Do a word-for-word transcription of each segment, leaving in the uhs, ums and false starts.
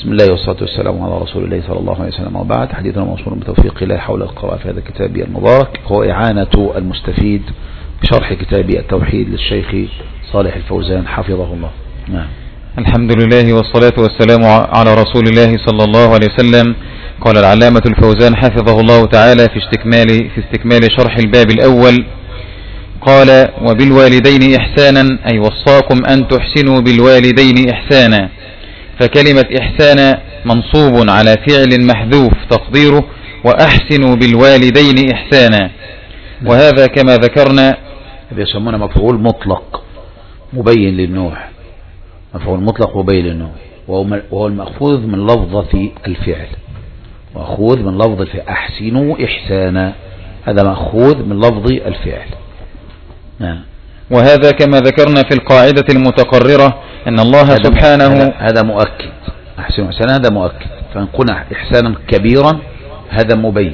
بسم الله والصلاة والسلام على رسول الله صلى الله عليه وسلم، وبعد. حديثنا موصول بتوفيق الله حول القراءة في هذا الكتاب المبارك، هو إعانة المستفيد بشرح كتاب التوحيد للشيخ صالح الفوزان حفظه الله. نعم. الحمد لله والصلاة والسلام على رسول الله صلى الله عليه وسلم. قال العلامة الفوزان حفظه الله تعالى في استكمال في استكمال شرح الباب الأول، قال: وبالوالدين إحسانا، أي وصاكم أن تحسنوا بالوالدين إحسانا. فكلمة إحسان منصوب على فعل محذوف تقديره وأحسنوا بالوالدين إحسانا، وهذا كما ذكرنا يسمونه مفعول مطلق مبين للنوع، مفعول مطلق مبين للنوع، وهو المأخوذ من لفظة الفعل، مأخوذ من لفظ الفعل. أحسنوا إحسانا، هذا مأخوذ من لفظ الفعل. نعم. وهذا كما ذكرنا في القاعدة المتقررة أن الله هذا سبحانه هذا مؤكد. أحسنوا إحسانا هذا مؤكد، فإن قلنا إحسانا كبيرا هذا مبين.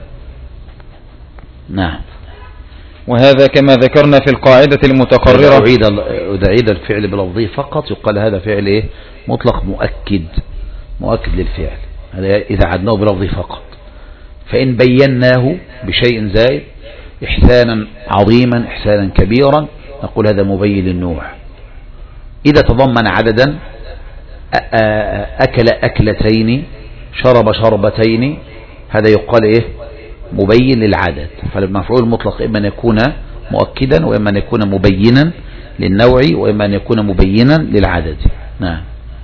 نعم. وهذا كما ذكرنا في القاعدة المتقررة، إذا أعيد الفعل بلفظه فقط يقال هذا فعل إيه؟ مطلق مؤكد، مؤكد للفعل، هذا إذا عدناه بلفظه فقط. فإن بيناه بشيء زائد، إحسانا عظيما إحسانا كبيرا، نقول هذا مبين للنوع. إذا تضمن عددا، أكل أكلتين، شرب شربتين، هذا يقال إيه؟ مبين للعدد. فالمفعول المطلق إما أن يكون مؤكدا، وإما أن يكون مبينا للنوع، وإما أن يكون مبينا للعدد. نعم.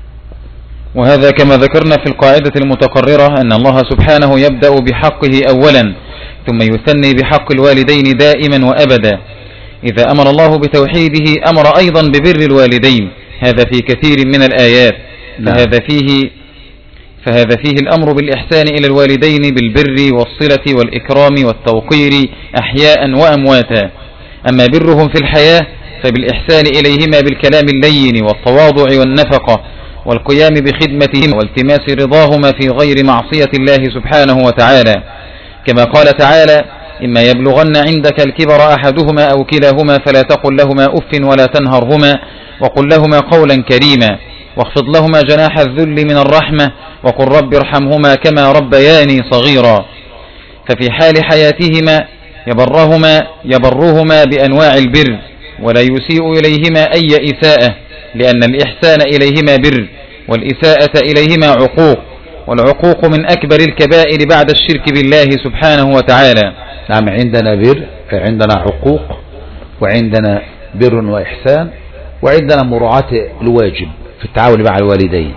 وهذا كما ذكرنا في القاعدة المتقررة أن الله سبحانه يبدأ بحقه أولا ثم يثني بحق الوالدين دائما وأبدا. إذا أمر الله بتوحيده أمر أيضا ببر الوالدين، هذا في كثير من الآيات. فهذا فيه فهذا فيه الأمر بالإحسان إلى الوالدين بالبر والصلة والإكرام والتوقير أحياء وأمواتا. أما برهم في الحياة فبالإحسان إليهما بالكلام اللين والتواضع والنفقة والقيام بخدمتهم والتماس رضاهما في غير معصية الله سبحانه وتعالى، كما قال تعالى: إما يبلغن عندك الكبر أحدهما أو كلاهما فلا تقل لهما أف ولا تنهرهما وقل لهما قولا كريما واخفض لهما جناح الذل من الرحمة وقل رب ارحمهما كما ربياني صغيرا. ففي حال حياتهما يبرهما يبرهما بأنواع البر ولا يسيء إليهما أي إساءة، لأن الإحسان إليهما بر والإساءة إليهما عقوق، والعقوق من أكبر الكبائر بعد الشرك بالله سبحانه وتعالى. نعم. عندنا بر، عندنا عقوق، وعندنا بر وإحسان، وعندنا مراعاة الواجب في التعامل مع الوالدين.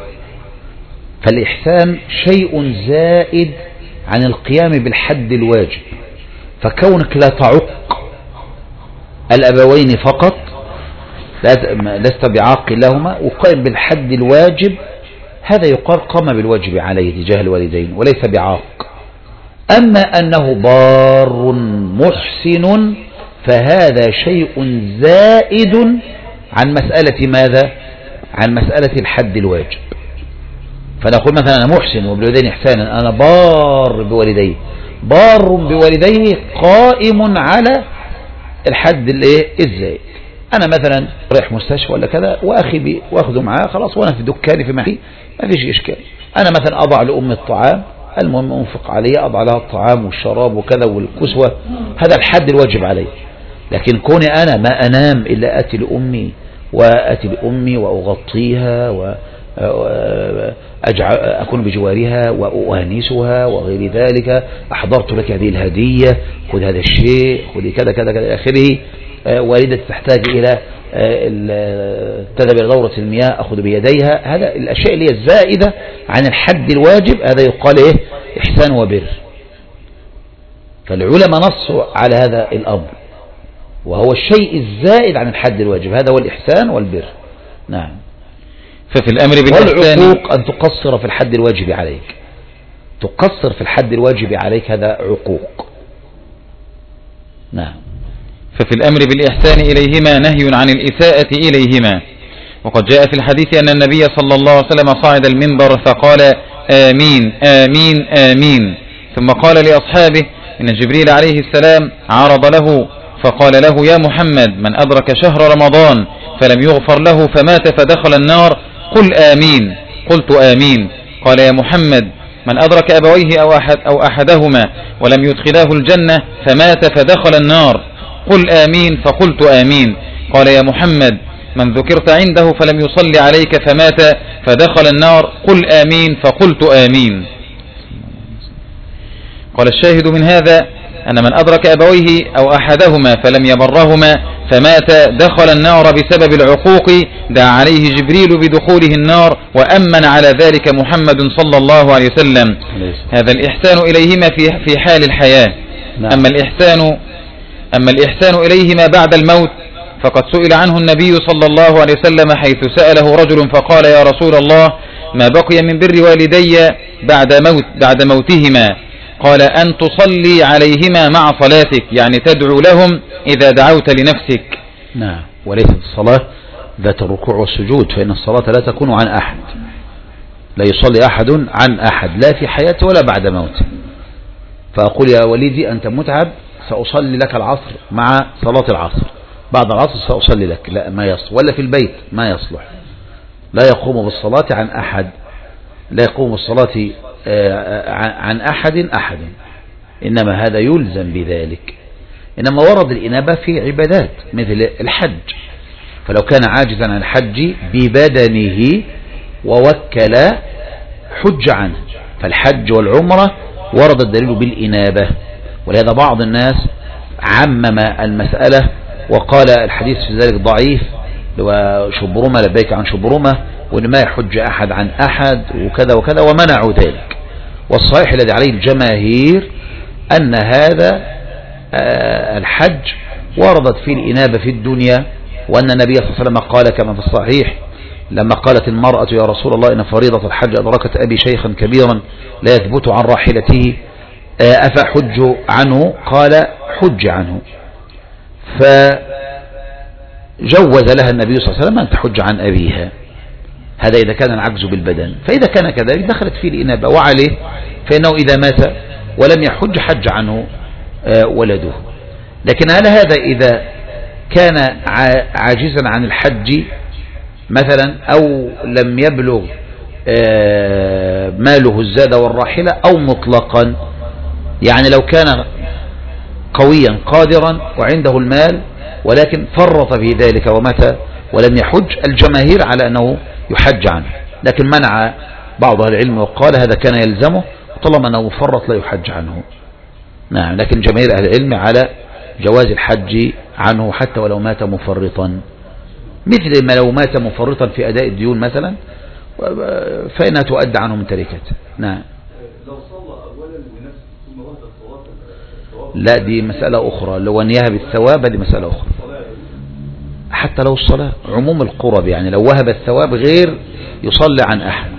فالإحسان شيء زائد عن القيام بالحد الواجب، فكونك لا تعق الأبوين فقط، لست بعاق لهما وقائم بالحد الواجب، هذا يقال قام بالواجب عليه تجاه الوالدين وليس بعاق. أما أنه بار محسن فهذا شيء زائد عن مسألة ماذا؟ عن مسألة الحد الواجب. فنقول مثلا أنا محسن وبالوالدين إحسانا، أنا بار بوالديه، بار بوالديه قائم على الحد الزائد. أنا مثلا رايح مستشفى ولا كذا وأخي بي وأخذه معاه خلاص، وأنا في دكاني في محي ما فيش إشكال. أنا مثلا أضع لأم الطعام، المهم أنفق عليه، أضع لها الطعام والشراب وكذا والكسوة، هذا الحد الواجب علي. لكن كوني أنا ما أنام إلا أتي لأمي وأتي لأمي وأغطيها وأكون بجوارها وأهنسها وغير ذلك، أحضرت لك هذه الهدية، خذ هذا الشيء، خذ كذا كذا كذا آخره. والدتي تحتاج إلى تذهب إلى دورة المياه، أخذ بيديها. هذا الأشياء اللي هي الزائدة عن الحد الواجب، هذا يقال إيه؟ إحسان وبر. فالعلماء نصوا على هذا الأمر، وهو الشيء الزائد عن الحد الواجب، هذا هو الإحسان والبر. نعم. ففي الأمر بالإحسان والعقوق أن تقصر في الحد الواجب عليك، تقصر في الحد الواجب عليك، هذا عقوق. نعم. ففي الأمر بالإحسان إليهما نهي عن الإساءة إليهما. وقد جاء في الحديث أن النبي صلى الله عليه وسلم صعد المنبر فقال: آمين آمين آمين، ثم قال لأصحابه إن جبريل عليه السلام عرض له فقال له: يا محمد، من أدرك شهر رمضان فلم يغفر له فمات فدخل النار قل آمين. قلت آمين. قال يا محمد من أدرك أبويه أو, أحد أو أحدهما ولم يدخلاه الجنة فمات فدخل النار قل آمين فقلت آمين. قال يا محمد من ذكرت عنده فلم يصلي عليك فمات فدخل النار قل آمين فقلت آمين. قال الشاهد من هذا أن من أدرك أبويه أو أحدهما فلم يبرهما فمات دخل النار بسبب العقوق دعا عليه جبريل بدخوله النار وأمن على ذلك محمد صلى الله عليه وسلم. هذا الإحسان إليهما في في حال الحياة. أما الإحسان أما الإحسان إليهما بعد الموت فقد سئل عنه النبي صلى الله عليه وسلم حيث سأله رجل فقال يا رسول الله ما بقي من بر والدي بعد موت بعد موتهما؟ قال أن تصلي عليهما مع صلاتك، يعني تدعو لهم إذا دعوت لنفسك. نعم، وليست الصلاة ذات الركوع والسجود، فإن الصلاة لا تكون عن أحد، لا يصلي أحد عن أحد لا في حياته ولا بعد موته. فأقول يا وليدي أنت متعب سأصلي لك العصر مع صلاة العصر، بعد العصر سأصلي لك، لا ما يصلح، ولا في البيت ما يصلح، لا يقوم بالصلاة عن أحد، لا يقوم بالصلاة عن أحد أحد، إنما هذا يلزم بذلك. إنما ورد الإنابة في عبادات مثل الحج، فلو كان عاجزا عن الحج ببدنه ووكل حج عنه، فالحج والعمرة ورد الدليل بالإنابة، ولهذا بعض الناس عمم المسألة وقال الحديث في ذلك ضعيف وشبرمة لبيك عن شبرمة وإن ما يحج أحد عن أحد وكذا وكذا ومنعوا ذلك. والصحيح الذي عليه الجماهير أن هذا الحج وردت فيه الإنابة في الدنيا، وأن النبي صلى الله عليه وسلم قال كما في الصحيح لما قالت المرأة يا رسول الله إن فريضة الحج أدركت أبي شيخا كبيرا لا يثبت عن راحلته أفحج عنه؟ قال حج عنه، فجوز لها النبي صلى الله عليه وسلم أن تحج عن أبيها، هذا إذا كان العجز بالبدن. فإذا كان كذلك دخلت فيه الإنابة، وعليه فإنه إذا مات ولم يحج حج عنه ولده. لكن هل هذا إذا كان عاجزا عن الحج مثلا أو لم يبلغ ماله الزاد والراحلة، أو مطلقا، يعني لو كان قويا قادرا وعنده المال ولكن فرط في ذلك ومات ولم يحج، الجماهير على أنه يحج عنه، لكن منع بعض أهل العلم وقال هذا كان يلزمه طالما أنه فرط لا يحج عنه. نعم، لكن جماهير أهل العلم على جواز الحج عنه حتى ولو مات مفرطا، مثل ما لو مات مفرطا في أداء الديون مثلا فإنها تؤدى عنه من تركته. نعم. لو صلى أولا لنفسه ثم وهب الثواب، لا دي مسألة أخرى، لو أن يهب الثواب دي مسألة أخرى. حتى لو الصلاة عموم القرب، يعني لو وهب الثواب غير يصلي عن أحد،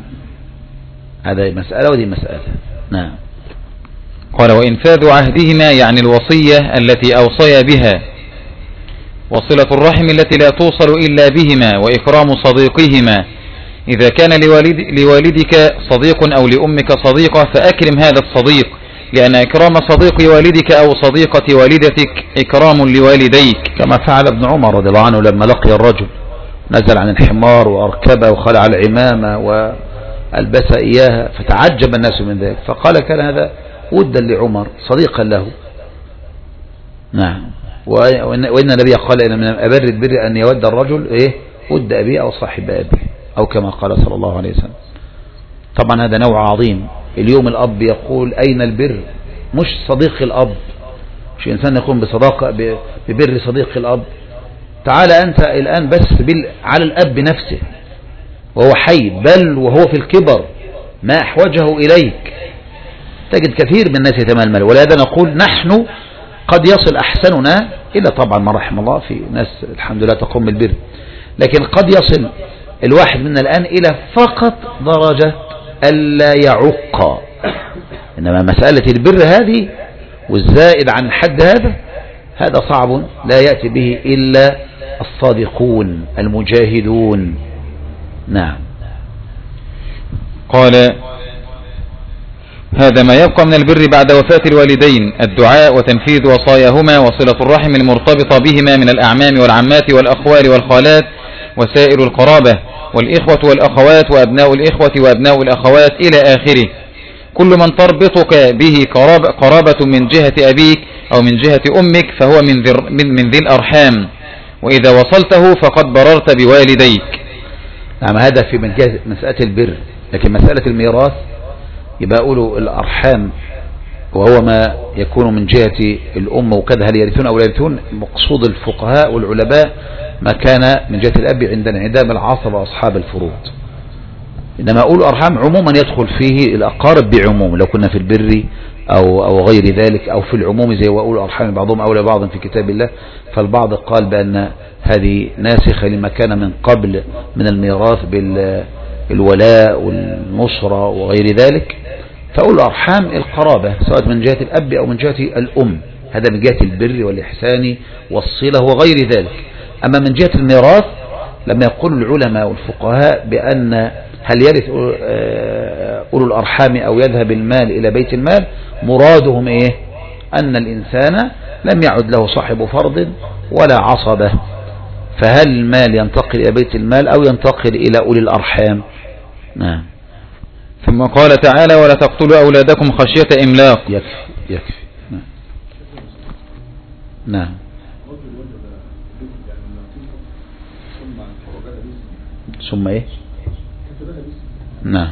هذا مسألة ودي مسألة. نعم. قال وإنفاذ عهدهما يعني الوصية التي أوصي بها، وصلة الرحم التي لا توصل إلا بهما، وإكرام صديقهما. إذا كان لوالد لوالدك صديق أو لأمك صديقة فأكرم هذا الصديق، لأن إكرام صديق والدك أو صديقة والدتك إكرام لوالديك، كما فعل ابن عمر رضي الله عنه لما لقي الرجل نزل عن الحمار وأركبه وخلع العمامة وألبس إياها، فتعجب الناس من ذلك، فقال كان هذا ودا لعمر صديقا له. نعم. وإن النبي قال إن من أبر البر أن يود الرجل إيه ود أبيه أو صاحب أبيه، أو كما قال صلى الله عليه وسلم. طبعا هذا نوع عظيم. اليوم الأب يقول أين البر؟ مش صديق الأب، مش إنسان يقوم بصداقة ببر صديق الأب. تعال أنت الآن بس على الأب نفسه وهو حي، بل وهو في الكبر ما أحوجه إليك، تجد كثير من الناس يتململ. ولهذا نقول نحن قد يصل أحسننا إلا طبعا ما رحم الله، في ناس الحمد لله تقوم بالبر، لكن قد يصل الواحد منا الآن إلى فقط درجة ألا يعق. إنما مسألة البر هذه والزائد عن الحد هذا هذا صعب لا يأتي به إلا الصادقون المجاهدون. نعم. قال هذا ما يبقى من البر بعد وفاة الوالدين: الدعاء وتنفيذ وصاياهما، وصلة الرحم المرتبطة بهما من الأعمام والعمات والأخوال والخالات، وسائر القرابة والإخوة والأخوات وأبناء الإخوة وأبناء الأخوات إلى آخره. كل من تربطك به قرابة من جهة أبيك أو من جهة أمك فهو من ذي, من, من ذي الأرحام، وإذا وصلته فقد بررت بوالديك. نعم، هذا في من جهة مسألة البر. لكن مسألة الميراث يبقى أقولوا الأرحام وهو ما يكون من جهة الأم وكذا، هل يرثون أو لا يرثون؟ مقصود الفقهاء والعلماء ما كان من جهة الأب عند انعدام العصبة وأصحاب الفروض. إنما أقول أرحام عموما يدخل فيه الأقارب بعموم، لو كنا في البر أو, أو غير ذلك، أو في العموم زي وأقول أرحام بعضهم أولى بعض في كتاب الله. فالبعض قال بأن هذه ناسخة لما كان من قبل من الميراث بالولاء والنصرة وغير ذلك. فأقول أرحام القرابة سواء من جهة الأب أو من جهة الأم، هذا من جهة البر والإحسان والصلة وغير ذلك. أما من جهة الميراث لما يقول العلماء والفقهاء بأن هل يرث أولو الأرحام أو يذهب المال إلى بيت المال، مرادهم إيه؟ أن الإنسان لم يعد له صاحب فرض ولا عصبة، فهل المال ينتقل إلى بيت المال أو ينتقل إلى أولي الأرحام؟ نعم. ثم قال تعالى: ولا تقتلوا أولادكم خشية إملاق. يكفي يكفي. نعم نعم. ثم ايه؟ نعم.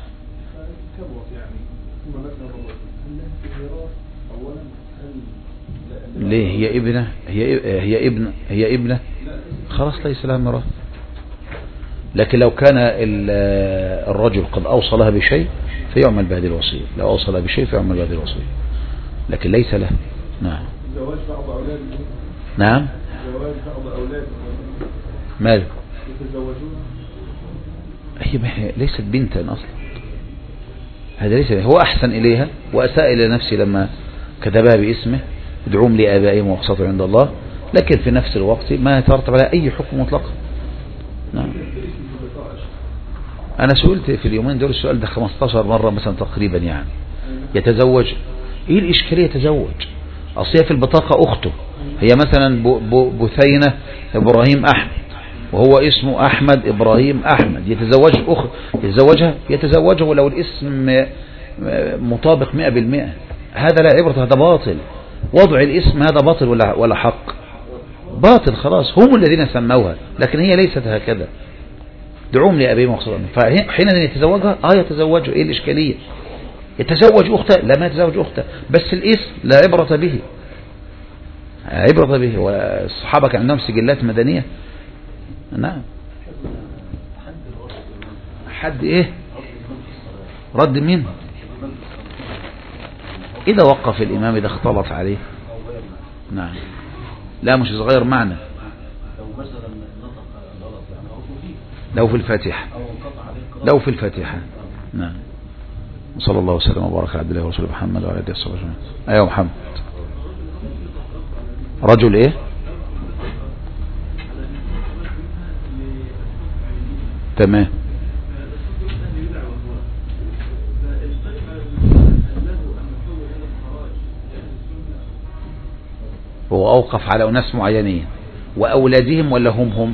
ليه هي ابنة؟ هي هي ابنة هي ابنة خلاص ليس لها ميراث. لكن لو كان الرجل قد أوصلها بشيء فيعمل بهذه الوصية، لو أوصلها بشيء فيعمل بهذه الوصية، لكن ليس له. نعم. زواج بعض أولاده. نعم. زواج بعض أولاده. ماذا؟ يتزوجون. هي ليست بنتا أصلا، هذا ليس. هو أحسن إليها وأساء إلى نفسه لما كتبها باسمه: ادعوهم لآبائهم واقسطوا عند الله، لكن في نفس الوقت ما يترتب على أي حكم مطلقا. نعم. أنا سئلت في اليومين دول السؤال ده خمستاشر مرة مثلا تقريبا. يعني يتزوج، إيه الإشكالية؟ يتزوج أصلها في البطاقة أخته، هي مثلا بثينة إبراهيم أحمد وهو اسمه أحمد إبراهيم أحمد، يتزوج أخ يتزوجها يتزوجه ولو الاسم مطابق مئة بالمئة. هذا لا عبرة، هذا باطل. وضع الاسم هذا باطل ولا ولا حق؟ باطل. خلاص هم الذين سموها، لكن هي ليست هكذا. دعوهم لأبيهم واقسطوا. فحين يتزوجها اه يتزوجه، ايه الإشكالية؟ يتزوج أخته؟ لا، ما يتزوج أخته، بس الاسم لا عبرة به، عبرة به. والصحابة كان عندهم سجلات مدنية. نعم. حد ايه؟ رد مين؟ إذا وقف الإمام إذا اختلط عليه. نعم. لا مش صغير معنى، لو في الفاتحة، لو في الفاتحة. نعم. صلى الله وسلم وبارك على عبد الله ورسوله محمد وعلى اله وصحبه اجمعين. ايوه محمد. رجل ايه؟ تمام. هو أوقف على أناس معينين وأولادهم ولا هم هم؟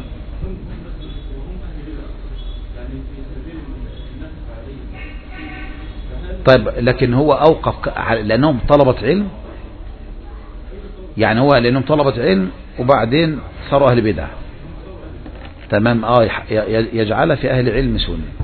طيب لكن هو أوقف لأنهم طلبة علم، يعني هو لأنهم طلبة علم وبعدين صاروا أهل بدع. تمام. آه يجعل في أهل علم سنة،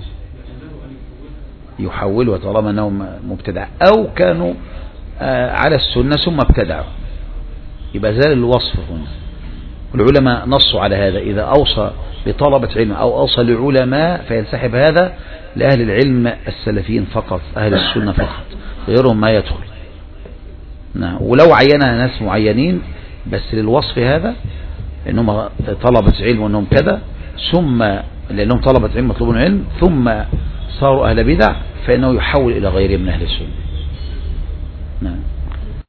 يحولوا طالما أنهم مبتدع أو كانوا آه على السنة ثم ابتدعوا، يبقى زال الوصف هنا. والعلماء نصوا على هذا: إذا أوصى بطلبة علم أو أوصى لعلماء فينسحب هذا لأهل العلم السلفيين فقط، أهل السنة فقط، غيرهم ما يدخل. نعم. ولو عينها ناس معينين بس للوصف هذا إنهم طلبة علم وإنهم كذا، ثم لأنهم طلبة علم مطلوبون علم ثم صاروا أهل بدع، فإنه يحول إلى غيرهم من أهل السنة.